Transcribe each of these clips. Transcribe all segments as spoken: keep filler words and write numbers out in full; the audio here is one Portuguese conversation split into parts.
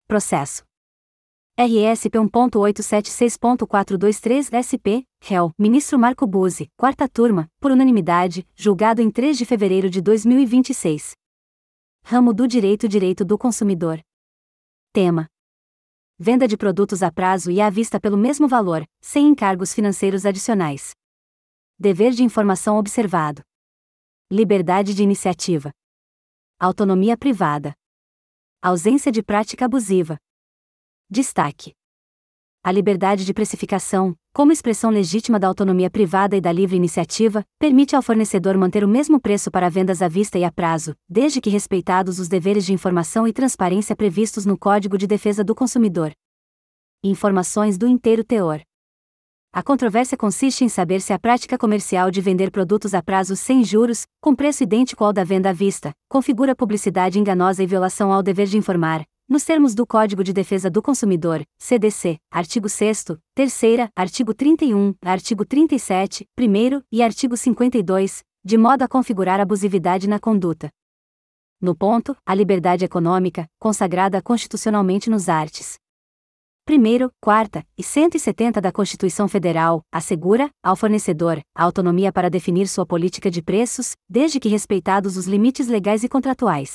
Processo R S P um ponto oito sete seis ponto quatro dois três S P, réu, ministro Marco Buzzi, quarta turma, por unanimidade, julgado em três de fevereiro de dois mil e vinte e seis. Ramo do Direito Direito do Consumidor. Tema: venda de produtos a prazo e à vista pelo mesmo valor, sem encargos financeiros adicionais. Dever de informação observado. Liberdade de iniciativa. Autonomia privada. Ausência de prática abusiva. Destaque: a liberdade de precificação, como expressão legítima da autonomia privada e da livre iniciativa, permite ao fornecedor manter o mesmo preço para vendas à vista e a prazo, desde que respeitados os deveres de informação e transparência previstos no Código de Defesa do Consumidor. Informações do inteiro teor. A controvérsia consiste em saber se a prática comercial de vender produtos a prazo sem juros, com preço idêntico ao da venda à vista, configura publicidade enganosa e violação ao dever de informar, nos termos do Código de Defesa do Consumidor, C D C, artigo sexto, terceira, artigo trinta e um, artigo trinta e sete, primeiro e artigo cinquenta e dois, de modo a configurar abusividade na conduta. No ponto, a liberdade econômica, consagrada constitucionalmente nos arts. Primeiro, quarta e cento e setenta da Constituição Federal, assegura, ao fornecedor, a autonomia para definir sua política de preços, desde que respeitados os limites legais e contratuais.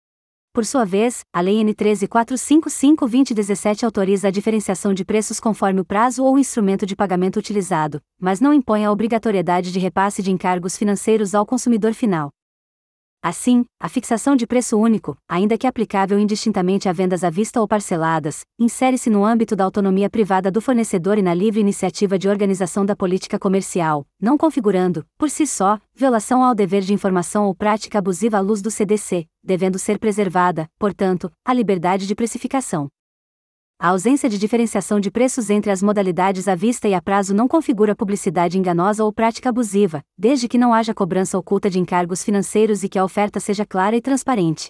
Por sua vez, a Lei N treze mil quatrocentos e cinquenta e cinco barra dois mil e dezessete autoriza a diferenciação de preços conforme o prazo ou o instrumento de pagamento utilizado, mas não impõe a obrigatoriedade de repasse de encargos financeiros ao consumidor final. Assim, a fixação de preço único, ainda que aplicável indistintamente a vendas à vista ou parceladas, insere-se no âmbito da autonomia privada do fornecedor e na livre iniciativa de organização da política comercial, não configurando, por si só, violação ao dever de informação ou prática abusiva à luz do C D C, devendo ser preservada, portanto, a liberdade de precificação. A ausência de diferenciação de preços entre as modalidades à vista e a prazo não configura publicidade enganosa ou prática abusiva, desde que não haja cobrança oculta de encargos financeiros e que a oferta seja clara e transparente.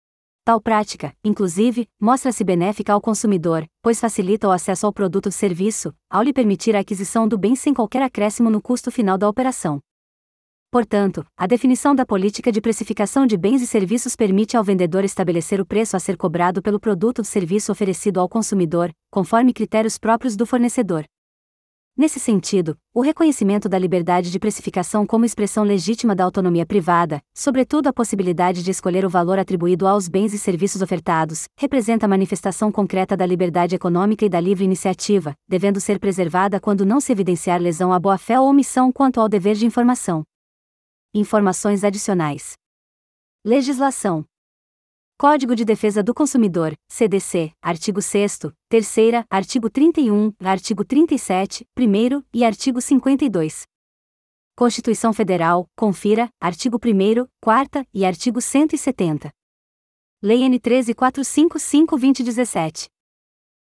Tal prática, inclusive, mostra-se benéfica ao consumidor, pois facilita o acesso ao produto ou serviço, ao lhe permitir a aquisição do bem sem qualquer acréscimo no custo final da operação. Portanto, a definição da política de precificação de bens e serviços permite ao vendedor estabelecer o preço a ser cobrado pelo produto ou serviço oferecido ao consumidor, conforme critérios próprios do fornecedor. Nesse sentido, o reconhecimento da liberdade de precificação como expressão legítima da autonomia privada, sobretudo a possibilidade de escolher o valor atribuído aos bens e serviços ofertados, representa a manifestação concreta da liberdade econômica e da livre iniciativa, devendo ser preservada quando não se evidenciar lesão à boa-fé ou omissão quanto ao dever de informação. Informações adicionais. Legislação. Código de Defesa do Consumidor, C D C, artigo sexto, terceira, artigo trinta e um, artigo trinta e sete, primeiro e artigo cinquenta e dois. Constituição Federal, confira, artigo primeiro, quarta e artigo cento e setenta. Lei N treze mil quatrocentos e cinquenta e cinco barra dois mil e dezessete.